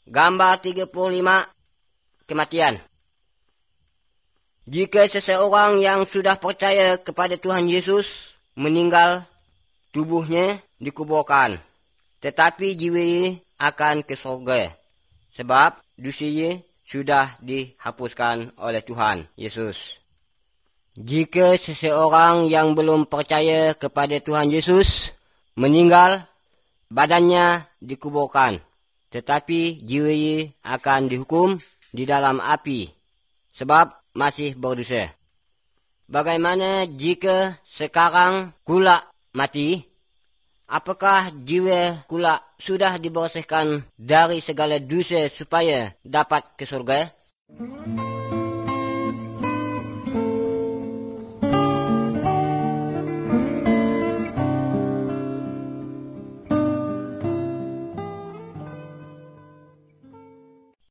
Gambar 35, kematian. Jika seseorang yang sudah percaya kepada Tuhan Yesus meninggal, tubuhnya dikuburkan, tetapi jiwanya akan ke surga, sebab dosanya sudah dihapuskan oleh Tuhan Yesus. Jika seseorang yang belum percaya kepada Tuhan Yesus meninggal, badannya dikuburkan, tetapi jiwanya akan dihukum di dalam api, sebab masih berdosa. Bagaimana jika sekarang kula mati? Apakah jiwa kula sudah dibersihkan dari segala dosa supaya dapat ke surga?